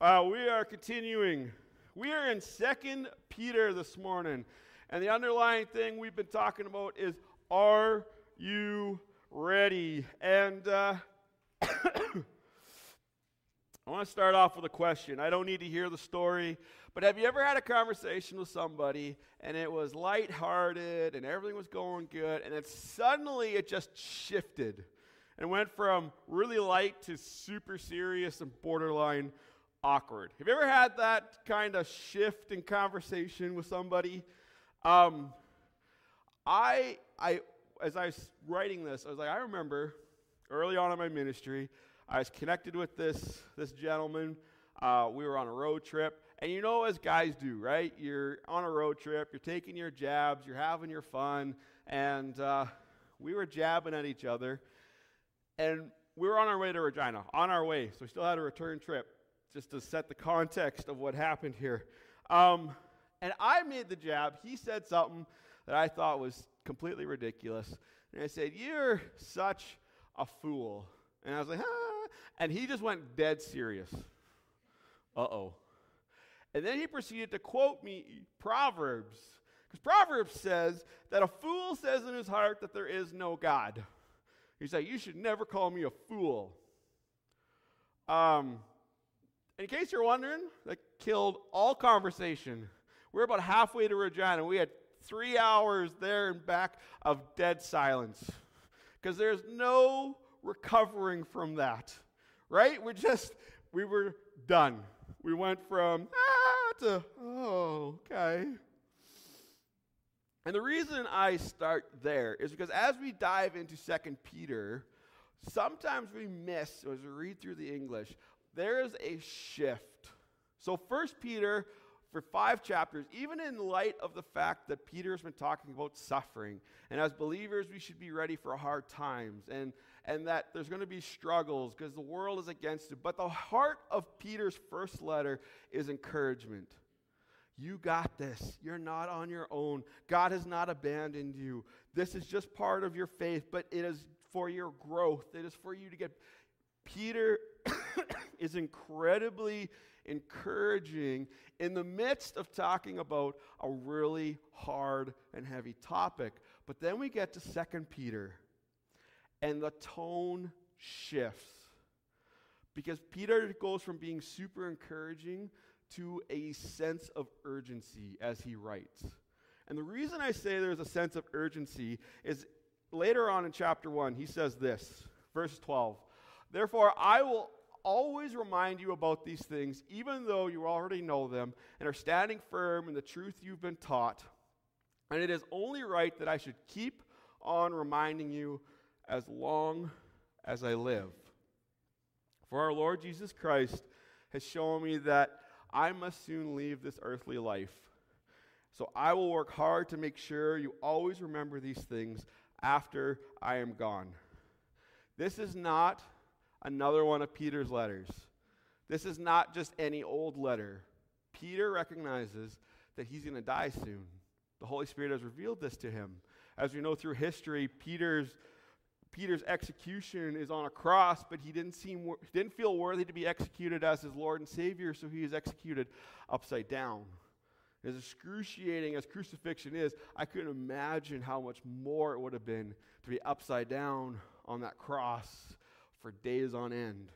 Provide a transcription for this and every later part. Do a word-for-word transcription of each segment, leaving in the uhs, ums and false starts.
Uh, we are continuing. We are in Second Peter this morning. And the underlying thing we've been talking about is, are you ready? And uh, I want to start off with a question. I don't need to hear the story, but have you ever had a conversation with somebody and it was lighthearted and everything was going good, and then suddenly it just shifted and went from really light to super serious and borderline awkward? Have you ever had that kind of shift in conversation with somebody? Um, I, I, as I was writing this, I was like, I remember early on in my ministry, I was connected with this this gentleman. Uh, we were on a road trip, and you know, as guys do, right? You're on a road trip, you're taking your jabs, you're having your fun, and uh, we were jabbing at each other, and we were on our way to Regina, on our way, so we still had a return trip, just to set the context of what happened here. Um, and I made the jab. He said something that I thought was completely ridiculous, and I said, "You're such a fool." And I was like, ah, and he just went dead serious. Uh-oh. And then he proceeded to quote me Proverbs, because Proverbs says that a fool says in his heart that there is no God. He's like, you should never call me a fool. Um, in case you're wondering, that killed all conversation. We're about halfway to Regina. We had three hours there and back of dead silence, because there's no recovering from that, right? We're just, we were done. We went from, ah, to, oh, okay. And the reason I start there is because as we dive into Second Peter, sometimes we miss, as we read through the English, there is a shift. So First Peter, for five chapters, even in light of the fact that Peter's been talking about suffering, and as believers we should be ready for hard times, and, and that there's going to be struggles because the world is against it. But the heart of Peter's first letter is encouragement. You got this. You're not on your own. God has not abandoned you. This is just part of your faith, but it is for your growth. It is for you to get... Peter is incredibly encouraging in the midst of talking about a really hard and heavy topic. But then we get to Second Peter, and the tone shifts, because Peter goes from being super encouraging to a sense of urgency as he writes. And the reason I say there's a sense of urgency is later on in chapter one, he says this, verse twelve, "Therefore I will always remind you about these things, even though you already know them and are standing firm in the truth you've been taught. And it is only right that I should keep on reminding you as long as I live. For our Lord Jesus Christ has shown me that I must soon leave this earthly life. So I will work hard to make sure you always remember these things after I am gone." This is not another one of Peter's letters. This is not just any old letter. Peter recognizes that he's going to die soon. The Holy Spirit has revealed this to him. As we know through history, Peter's Peter's execution is on a cross, but he didn't seem he didn't feel worthy to be executed as his Lord and Savior, so he is executed upside down. As excruciating as crucifixion is, I couldn't imagine how much more it would have been to be upside down on that cross for days on end.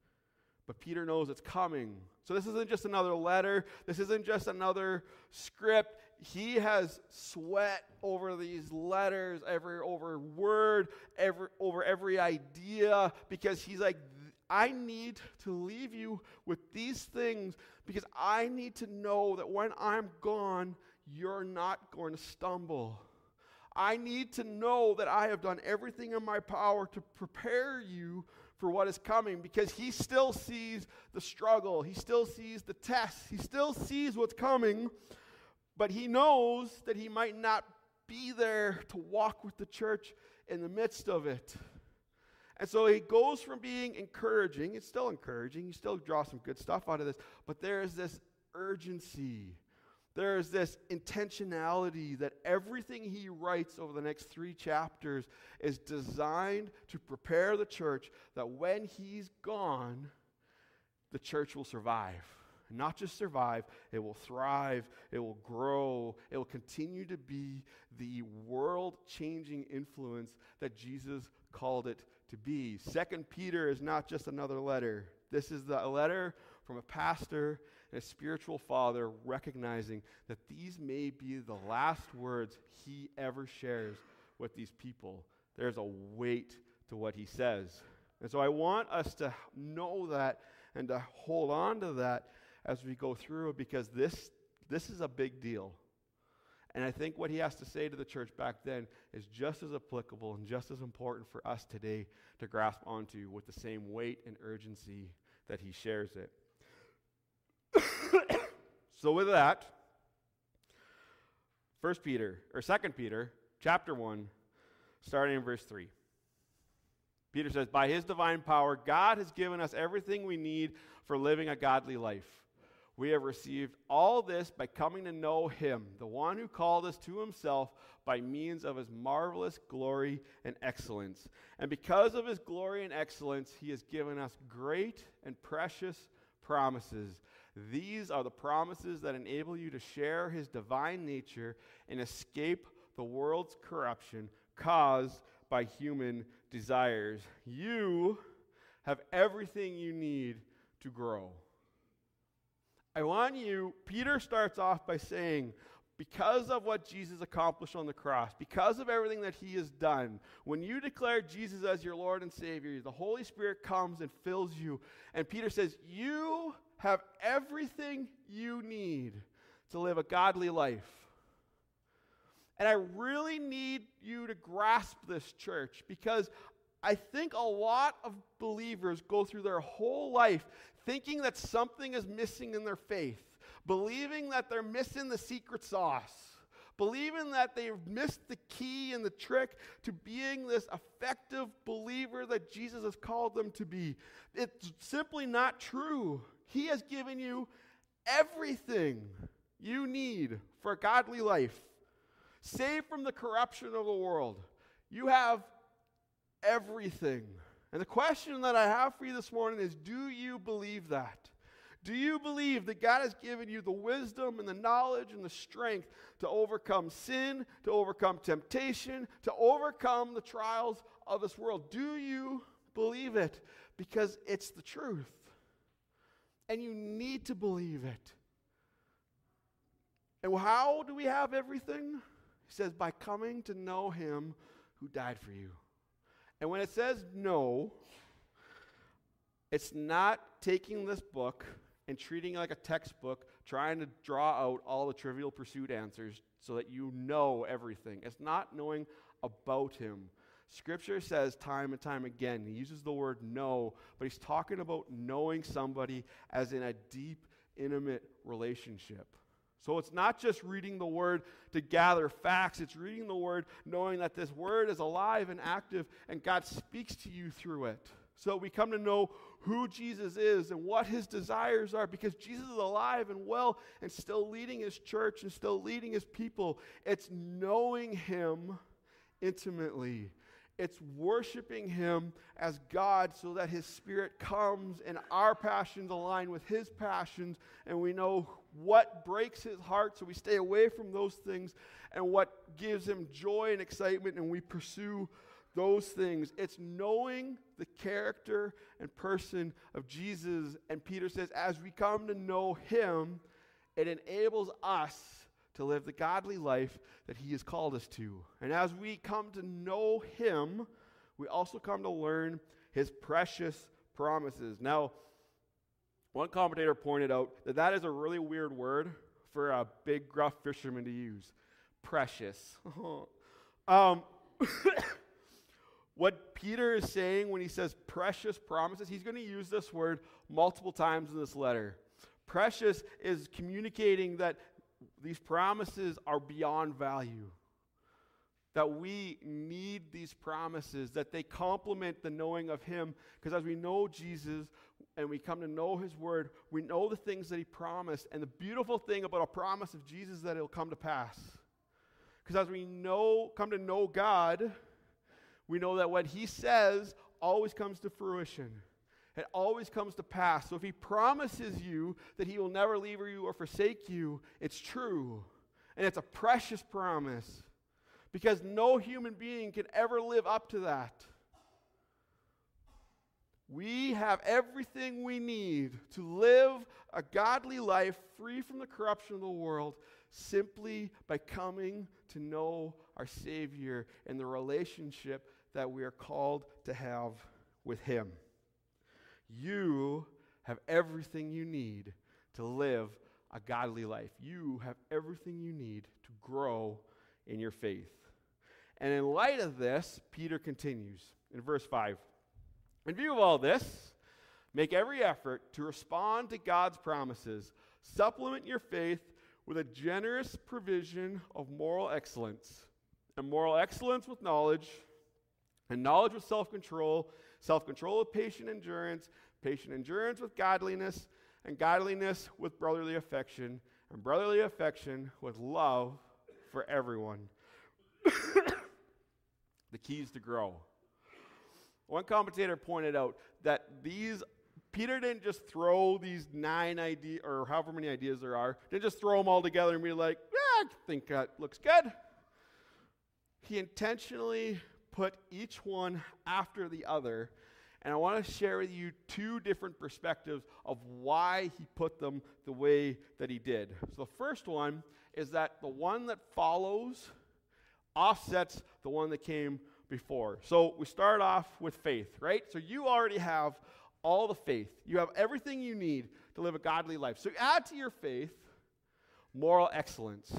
But Peter knows it's coming. So this isn't just another letter. This isn't just another script. He has sweat over these letters, every over word, every over every idea, because he's like, I need to leave you with these things because I need to know that when I'm gone, you're not going to stumble. I need to know that I have done everything in my power to prepare you for what is coming, because he still sees the struggle. He still sees the tests. He still sees what's coming, but he knows that he might not be there to walk with the church in the midst of it. And so he goes from being encouraging, it's still encouraging, you still draw some good stuff out of this, but there is this urgency. There is this intentionality that everything he writes over the next three chapters is designed to prepare the church that when he's gone, the church will survive. And not just survive, it will thrive, it will grow, it will continue to be the world-changing influence that Jesus called it to be. Second Peter is not just another letter. This is the, a letter from a pastor and a spiritual father recognizing that these may be the last words he ever shares with these people. There's a weight to what he says. And so I want us to know that and to hold on to that as we go through, because this this is a big deal. And I think what he has to say to the church back then is just as applicable and just as important for us today to grasp onto with the same weight and urgency that he shares it. So with that, First Peter, or Second Peter, chapter one, starting in verse three. Peter says, by his divine power, God has given us everything we need for living a godly life. We have received all this by coming to know him, the one who called us to himself by means of his marvelous glory and excellence. And because of his glory and excellence, he has given us great and precious promises. These are the promises that enable you to share his divine nature and escape the world's corruption caused by human desires. You have everything you need to grow. I want you, Peter starts off by saying, because of what Jesus accomplished on the cross, because of everything that he has done, when you declare Jesus as your Lord and Savior, the Holy Spirit comes and fills you. And Peter says, you have everything you need to live a godly life. And I really need you to grasp this, church, because I think a lot of believers go through their whole life thinking that something is missing in their faith, believing that they're missing the secret sauce, believing that they've missed the key and the trick to being this effective believer that Jesus has called them to be. It's simply not true. He has given you everything you need for a godly life. Saved from the corruption of the world. You have everything. And the question that I have for you this morning is, do you believe that? Do you believe that God has given you the wisdom and the knowledge and the strength to overcome sin, to overcome temptation, to overcome the trials of this world? Do you believe it? Because it's the truth. And you need to believe it. And how do we have everything? He says, by coming to know him who died for you. And when it says no, it's not taking this book and treating it like a textbook, trying to draw out all the Trivial Pursuit answers so that you know everything. It's not knowing about him. Scripture says time and time again, he uses the word know, but he's talking about knowing somebody as in a deep, intimate relationship. So it's not just reading the word to gather facts. It's reading the word knowing that this word is alive and active and God speaks to you through it. So we come to know who Jesus is and what his desires are, because Jesus is alive and well and still leading his church and still leading his people. It's knowing him intimately. It's worshiping him as God so that his Spirit comes and our passions align with his passions, and we know what breaks his heart so we stay away from those things, and what gives him joy and excitement and we pursue those things. It's knowing the character and person of Jesus. And Peter says, as we come to know him, it enables us to live the godly life that he has called us to. And as we come to know him, we also come to learn his precious promises. Now, one commentator pointed out that that is a really weird word for a big, gruff fisherman to use. Precious. um, what Peter is saying when he says precious promises, he's going to use this word multiple times in this letter. Precious is communicating that these promises are beyond value, that we need these promises, that they complement the knowing of him, because as we know Jesus and we come to know his word, we know the things that he promised. And the beautiful thing about a promise of Jesus is that it'll come to pass. Because as we know, come to know God, we know that what he says always comes to fruition. it always comes to pass. So if he promises you that he will never leave you or forsake you, it's true. And it's a precious promise, because no human being can ever live up to that. We have everything we need to live a godly life free from the corruption of the world simply by coming to know our Savior and the relationship that we are called to have with him. You have everything you need to live a godly life. You have everything you need to grow in your faith. And in light of this, Peter continues in verse five. In view of all this, make every effort to respond to God's promises. Supplement your faith with a generous provision of moral excellence, and moral excellence with knowledge, and knowledge with self-control, self-control with patient endurance, patient endurance with godliness, and godliness with brotherly affection, and brotherly affection with love for everyone. The keys to grow. One commentator pointed out that these, Peter didn't just throw these nine ideas, or however many ideas there are, didn't just throw them all together and be like, yeah, I think that looks good. He intentionally put each one after the other, and I want to share with you two different perspectives of why he put them the way that he did. So the first one is that the one that follows offsets the one that came before. So we start off with faith, right? So you already have all the faith. You have everything you need to live a godly life. So add to your faith moral excellence.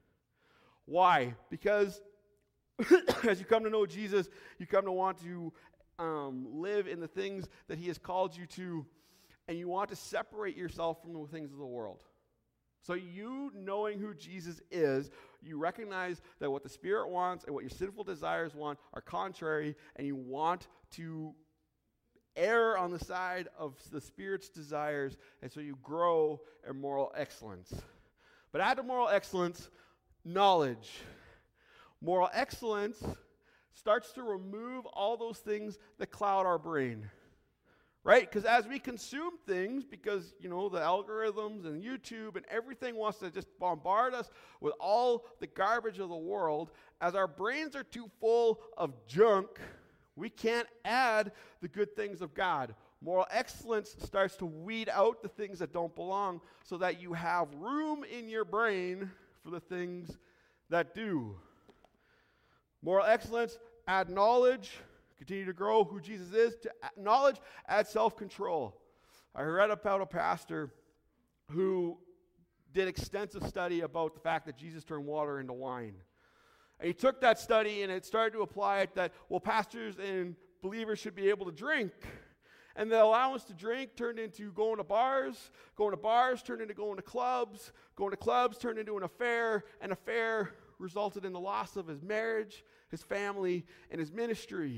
Why? Because as you come to know Jesus, you come to want to um, live in the things that he has called you to, and you want to separate yourself from the things of the world. So you knowing who Jesus is, you recognize that what the Spirit wants and what your sinful desires want are contrary, and you want to err on the side of the Spirit's desires, and so you grow in moral excellence. But add to moral excellence, knowledge. Moral excellence starts to remove all those things that cloud our brain. Right? Because as we consume things, because, you know, the algorithms and YouTube and everything wants to just bombard us with all the garbage of the world, as our brains are too full of junk, we can't add the good things of God. Moral excellence starts to weed out the things that don't belong so that you have room in your brain for the things that do. Moral excellence, add knowledge. Continue to grow who Jesus is. To add knowledge, add self-control. I read about a pastor who did extensive study about the fact that Jesus turned water into wine. And he took that study and it started to apply it that, well, pastors and believers should be able to drink. And the allowance to drink turned into going to bars. Going to bars turned into going to clubs. Going to clubs turned into an affair. An affair resulted in the loss of his marriage, his family, and his ministry.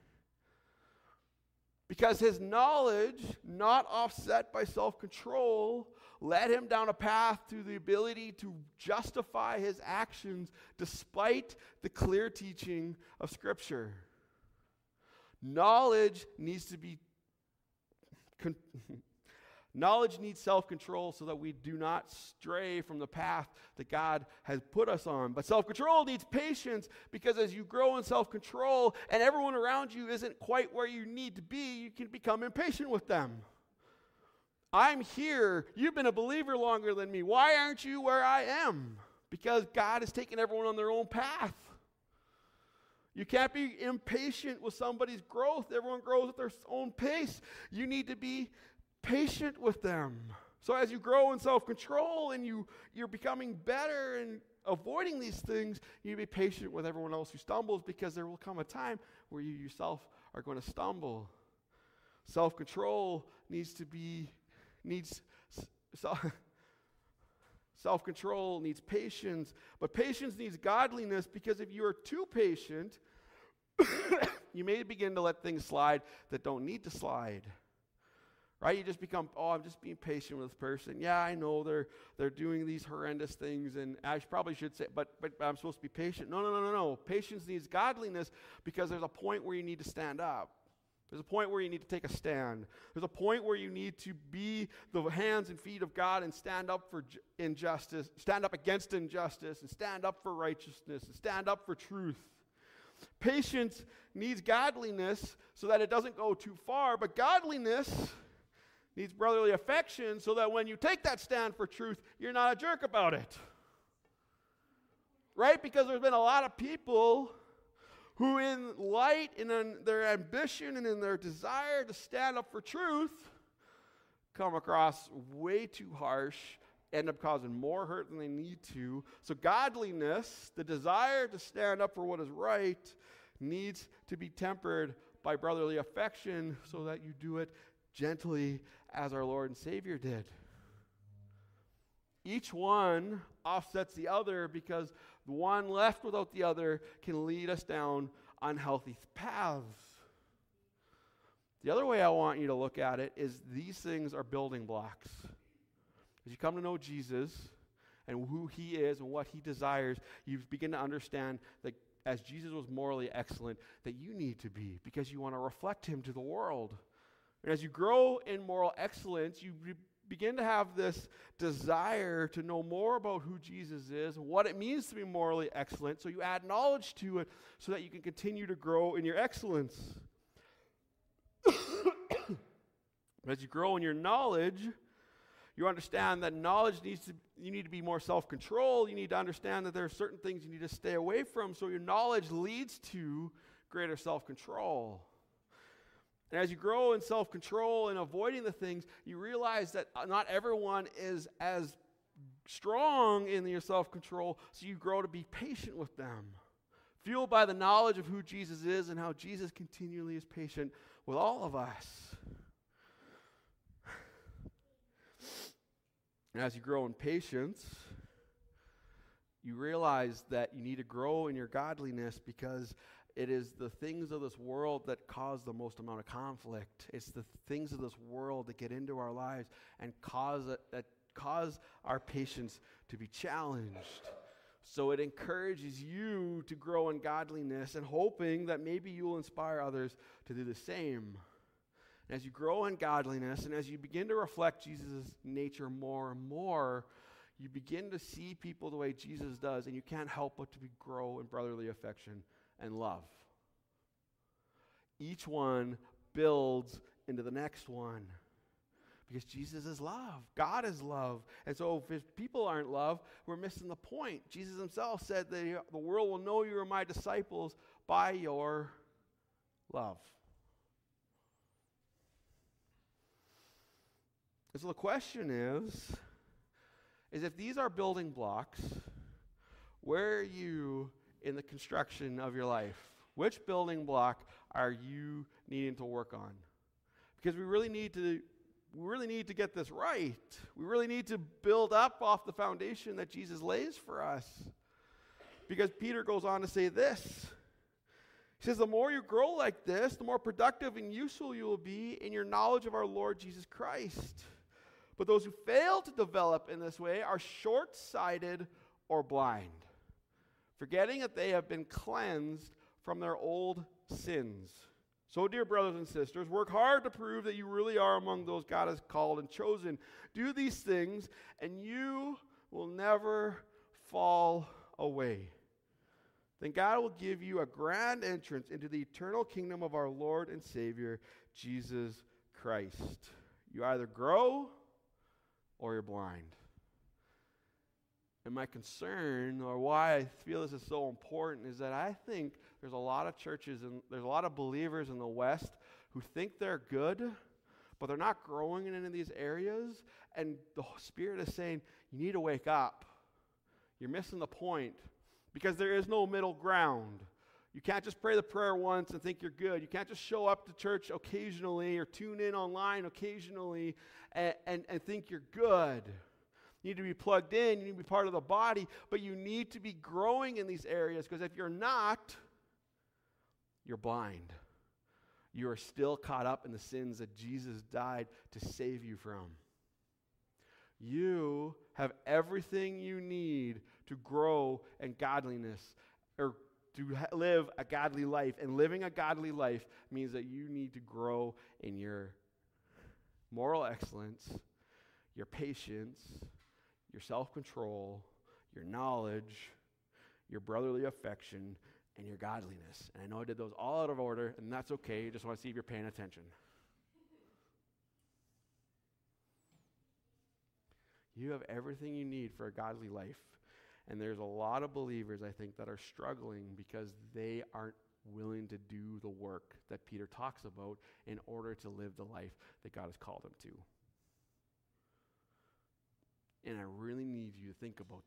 Because his knowledge, not offset by self-control, led him down a path to the ability to justify his actions despite the clear teaching of Scripture. Knowledge needs to be con- knowledge needs self-control so that we do not stray from the path that God has put us on. But self-control needs patience, because as you grow in self-control and everyone around you isn't quite where you need to be, you can become impatient with them. I'm here. You've been a believer longer than me. Why aren't you where I am? Because God has taken everyone on their own path. You can't be impatient with somebody's growth. Everyone grows at their own pace. You need to be patient with them. So as you grow in self-control and you, you're becoming better and avoiding these things, you need to be patient with everyone else who stumbles, because there will come a time where you yourself are going to stumble. Self-control needs to be, needs, so, self-control needs patience, but patience needs godliness, because if you are too patient, you may begin to let things slide that don't need to slide. Right? You just become, oh, I'm just being patient with this person. Yeah, I know they're they're doing these horrendous things, and I probably should say, but, but I'm supposed to be patient. No, no, no, no, no. Patience needs godliness, because there's a point where you need to stand up. There's a point where you need to take a stand. There's a point where you need to be the hands and feet of God and stand up for injustice, stand up against injustice, and stand up for righteousness, and stand up for truth. Patience needs godliness so that it doesn't go too far, but godliness needs brotherly affection so that when you take that stand for truth, you're not a jerk about it. Right? Because there's been a lot of people who in light and in their ambition and in their desire to stand up for truth come across way too harsh, end up causing more hurt than they need to. So godliness, the desire to stand up for what is right, needs to be tempered by brotherly affection so that you do it gently as our Lord and Savior did. Each one offsets the other because the one left without the other can lead us down unhealthy paths. The other way I want you to look at it is these things are building blocks. As you come to know Jesus and who he is and what he desires, you begin to understand that as Jesus was morally excellent, that you need to be because you want to reflect him to the world. And as you grow in moral excellence, you be- begin to have this desire to know more about who Jesus is and what it means to be morally excellent. So you add knowledge to it so that you can continue to grow in your excellence. As you grow in your knowledge, you understand that knowledge needs to, you need to be more self-control. You need to understand that there are certain things you need to stay away from. So your knowledge leads to greater self-control. And as you grow in self-control and avoiding the things, you realize that not everyone is as strong in your self-control, so you grow to be patient with them. Fueled by the knowledge of who Jesus is and how Jesus continually is patient with all of us. And as you grow in patience, you realize that you need to grow in your godliness because it is the things of this world that cause the most amount of conflict. It's the things of this world that get into our lives and cause it, that cause our patience to be challenged. So it encourages you to grow in godliness and hoping that maybe you will inspire others to do the same. And as you grow in godliness and as you begin to reflect Jesus' nature more and more, you begin to see people the way Jesus does, and you can't help but to be, grow in brotherly affection and love. Each one builds into the next one because Jesus is love. God is love. And so if people aren't love, we're missing the point. Jesus himself said that the world will know you are my disciples by your love. And so the question is, is if these are building blocks, where are you in the construction of your life? Which building block are you needing to work on? Because we really need to we really need to get this right. We really need to build up off the foundation that Jesus lays for us. Because Peter goes on to say this. He says, the more you grow like this, the more productive and useful you will be in your knowledge of our Lord Jesus Christ. But those who fail to develop in this way are short-sighted or blind, forgetting that they have been cleansed from their old sins. So, dear brothers and sisters, work hard to prove that you really are among those God has called and chosen. Do these things, and you will never fall away. Then God will give you a grand entrance into the eternal kingdom of our Lord and Savior, Jesus Christ. You either grow or you're blind. And my concern, or why I feel this is so important, is that I think there's a lot of churches and there's a lot of believers in the West who think they're good, but they're not growing in any of these areas. And the Spirit is saying, you need to wake up. You're missing the point. Because there is no middle ground. You can't just pray the prayer once and think you're good. You can't just show up to church occasionally or tune in online occasionally and, and, and think you're good. You need to be plugged in. You need to be part of the body. But you need to be growing in these areas, because if you're not, you're blind. You are still caught up in the sins that Jesus died to save you from. You have everything you need to grow in godliness, or to ha- live a godly life. And living a godly life means that you need to grow in your moral excellence, your patience, your self-control, your knowledge, your brotherly affection, and your godliness. And I know I did those all out of order, and that's okay. I just want to see if you're paying attention. You have everything you need for a godly life. And there's a lot of believers, I think, that are struggling because they aren't willing to do the work that Peter talks about in order to live the life that God has called them to. And I really need you to think about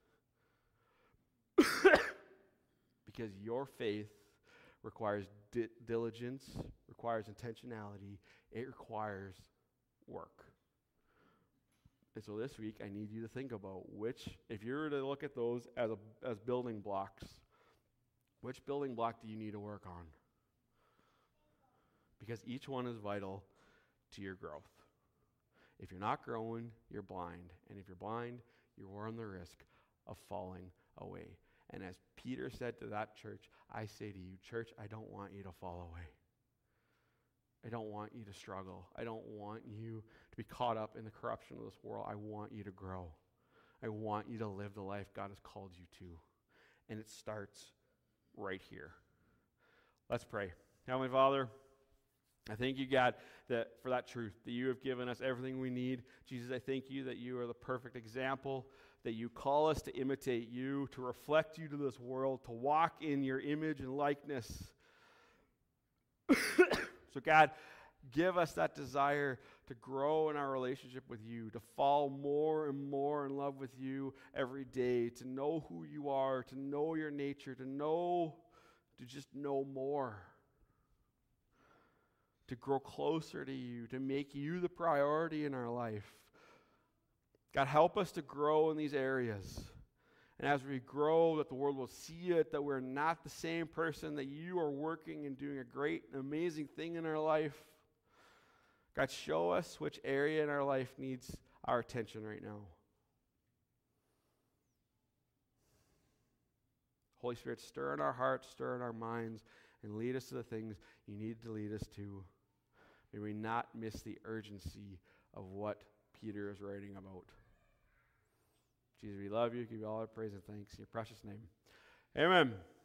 that. Because your faith requires di- diligence, requires intentionality, it requires work. And so this week, I need you to think about which, if you were to look at those as a, as building blocks, which building block do you need to work on? Because each one is vital to your growth. If you're not growing, you're blind. And if you're blind, you run the risk of falling away. And as Peter said to that church, I say to you, church, I don't want you to fall away. I don't want you to struggle. I don't want you to be caught up in the corruption of this world. I want you to grow. I want you to live the life God has called you to. And it starts right here. Let's pray. Heavenly Father, I thank you, God, that for that truth, that you have given us everything we need. Jesus, I thank you that you are the perfect example, that you call us to imitate you, to reflect you to this world, to walk in your image and likeness. So God, give us that desire to grow in our relationship with you, to fall more and more in love with you every day, to know who you are, to know your nature, to know, to just know more, to grow closer to you, to make you the priority in our life. God, help us to grow in these areas. And as we grow, that the world will see it, that we're not the same person, that you are working and doing a great and amazing thing in our life. God, show us which area in our life needs our attention right now. Holy Spirit, stir in our hearts, stir in our minds, and lead us to the things you need to lead us to. May we not miss the urgency of what Peter is writing about. Jesus, we love you. Give you all our praise and thanks in your precious name. Amen.